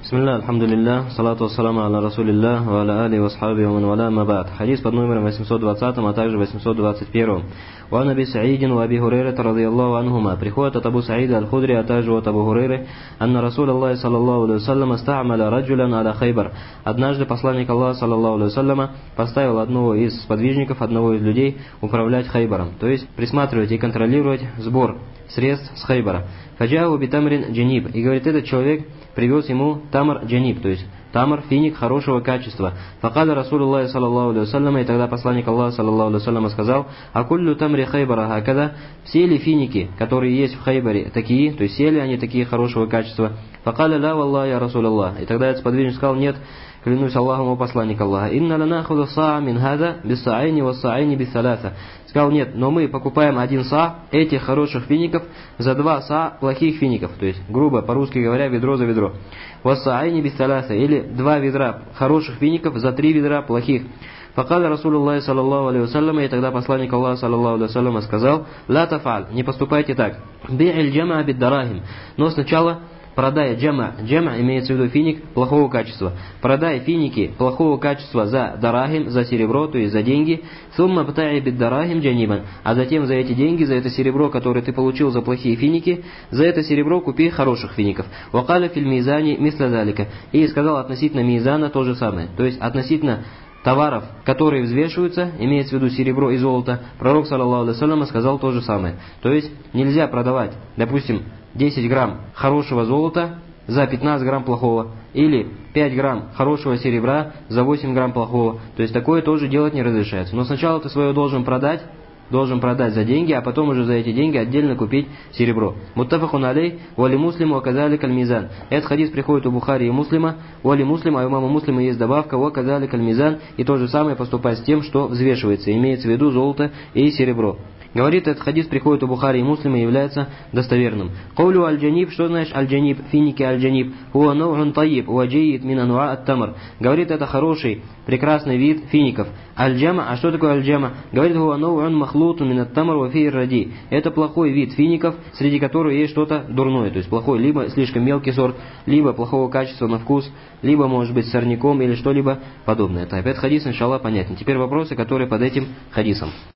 Бисмилля, альхамдулилля, салату вассаламу аля расулилля, ва аля али васхаби ва ман валя ма ба'д. Хадис под номером 820, а также 821. Ва наби Саидин ва Аби Хурейра радийаллаху анхума. Приходит от Абу Саида аль-Худри, а также от Абу Хурейры, анна Расул Аллахи саллаллаху алейхи вассалям аста'маля раджулян аля Хайбар. Однажды посланник Аллаха саллаллаху алейхи вассаляма поставил одного из сподвижников, одного из людей управлять Хайбаром, то есть присматривать и контролировать сбор средств с Хайбара. Фаджау битамрин джаниб. И говорит, этот человек привез ему тамр джаниб, то есть тамр, финик хорошего качества. Факаля Расулуллахи саллаллаху алейхи вассалям, и тогда посланник Аллаха саллаллаху алейхи вассалям сказал: акуллю тамри Хайбара хакада. Все ли финики, которые есть в Хайбаре, такие, то есть все ли они такие хорошего качества? Факаля ла валлахи я Расулаллах. И тогда этот сподвижник сказал: нет, клянусь Аллахом, о посланник Аллаха. Инна ланахуду саа мин хада биссаайни вассаайни биссаласа. Сказал: нет, но мы покупаем один са этих хороших фиников за два са плохих фиников, то есть, грубо, по-русски говоря, ведро за ведро. Вассаайни биссаласа, или два ведра хороших фиников за три ведра плохих. Факаля Расулуллахи саллаллаху алейхи вассалям, и тогда посланник Аллаха саллаллаху алейхи вассалям сказал: ла тафаль, не поступайте так. Би'иль джама биддарахим. Но сначала продай джама имеется в виду финик плохого качества. Продай финики плохого качества за дарахим, за серебро, то есть за деньги. Сумма бтай биддарахим джанибан. А затем за эти деньги, за это серебро, которое ты получил за плохие финики, за это серебро купи хороших фиников. Вакаля филь мизани мисля залика. И сказал относительно мизана то же самое. То есть относительно товаров, которые взвешиваются, имеется в виду серебро и золото, пророк саллаллаху алейхи вассалям сказал то же самое. То есть нельзя продавать, допустим, 10 грамм хорошего золота за 15 грамм плохого, или 5 грамм хорошего серебра за 8 грамм плохого. То есть такое тоже делать не разрешается. Но сначала ты свое должен продать за деньги, а потом уже за эти деньги отдельно купить серебро. Муттафакун алей, вали муслиму аказалик аль-мизан. Этот хадис приходит у Бухари и Муслима, вали муслим, а у имама Муслима есть добавка, аказалик аль-мизан, и то же самое поступать с тем, что взвешивается, имеется в виду золото и серебро. Говорит, этот хадис приходит у Бухари и Муслима и является достоверным. Каулю аль-джаниб, что значит аль-джаниб, финики аль-джаниб, хуа нау'ун таyyиб, ва джаид мин ануа ат-тамр. Говорит, это хороший, прекрасный вид фиников. Аль-джама, а что такое аль-джама? Говорит, хуа нау'ун махлутун мин ат-тамр ва фи ради. Это плохой вид фиников, среди которых есть что-то дурное, то есть плохой, либо слишком мелкий сорт, либо плохого качества на вкус, либо может быть сорняком или что-либо подобное. Это опять хадис, иншаллах, понятен. Теперь вопросы, которые под этим хадисом.